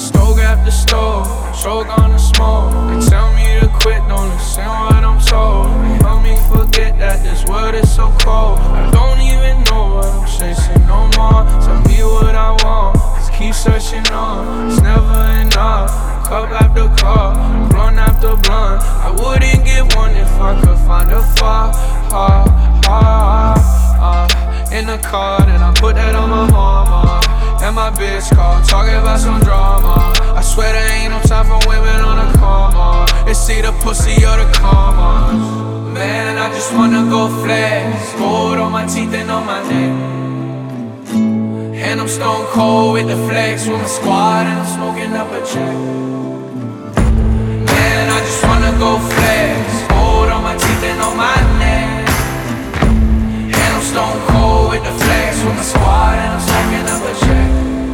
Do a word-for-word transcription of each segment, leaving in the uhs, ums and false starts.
Stoke after stove, choke on the smoke. They tell me to quit, don't listen what I'm told. They help me forget that this world is so cold. I don't even know what I'm chasing no more. Tell me what I want, just keep searching on. It's never enough, cup after cup, blunt after blunt. I wouldn't get one if I could find a far, ha, ha, ha. In the car, then I put that on my mama. And my bitch call, talking about some drama. I swear there ain't no time for women on a coma. It's either pussy or the karma. Man, I just wanna go flex. Gold on my teeth and on my neck. And I'm stone cold with the flex. With my squad and I'm smoking up a check. Man, I just wanna go flex. Gold on my teeth and on my neck. And I'm stone cold with the flex. With my squad and I'm smoking up a check.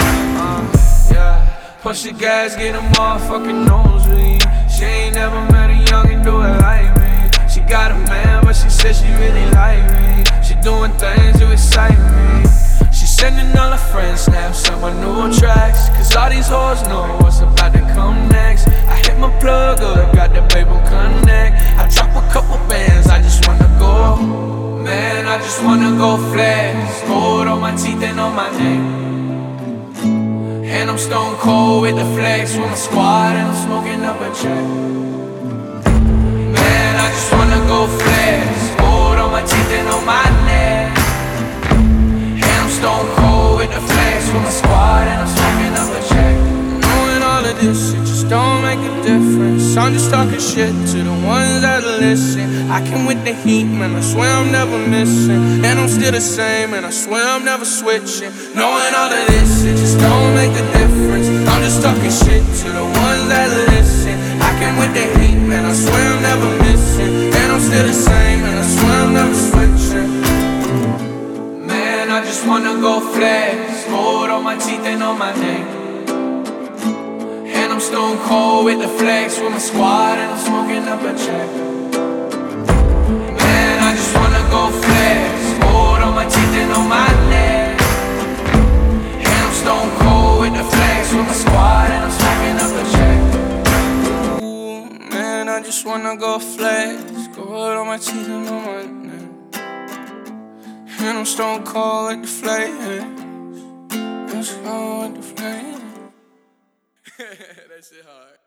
Push the gas, get a motherfucking nosebleed. She ain't never met a youngin' do it like me. She got a man, but she said she really like me. She doing things to excite me. She sending all her friends snaps on my new tracks. Cause all these hoes know what's about to come next. I hit my plug up, got the babe on connect. I drop a couple bands, I just wanna go. Man, I just wanna go flex. Gold on my teeth and on my neck. And I'm stone cold with the flex. With my squad and I'm smoking up a check. Man, I just wanna go flex. Gold on my teeth and on my neck. And I'm stone cold with the flex. With my squad and I'm smoking up a check. Knowing all of this, it just don't make a difference. I'm just talking shit to the ones that listen. I came with the heat, man, I swear I'm never missing. And I'm still the same, and I swear I'm never switching. Knowing all of this, it just don't make a difference. I'm just talking shit to the ones that listen. I came with the heat, man, I swear I'm never missing. And I'm still the same, and I swear I'm never switching. Man, I just wanna go flex. Gold on my teeth and on my neck. And I'm stone cold with the flex. With my squad and I'm smoking up a check. Man, I just wanna go flex. Gold on my teeth and on my neck. And I'm stone cold with the flex. With my squad and I'm smoking up a check. Ooh, man, I just wanna go flex. Gold on my teeth and on my neck. And I'm stone cold with the flex. I'm stone cold with the flex. That shit hard.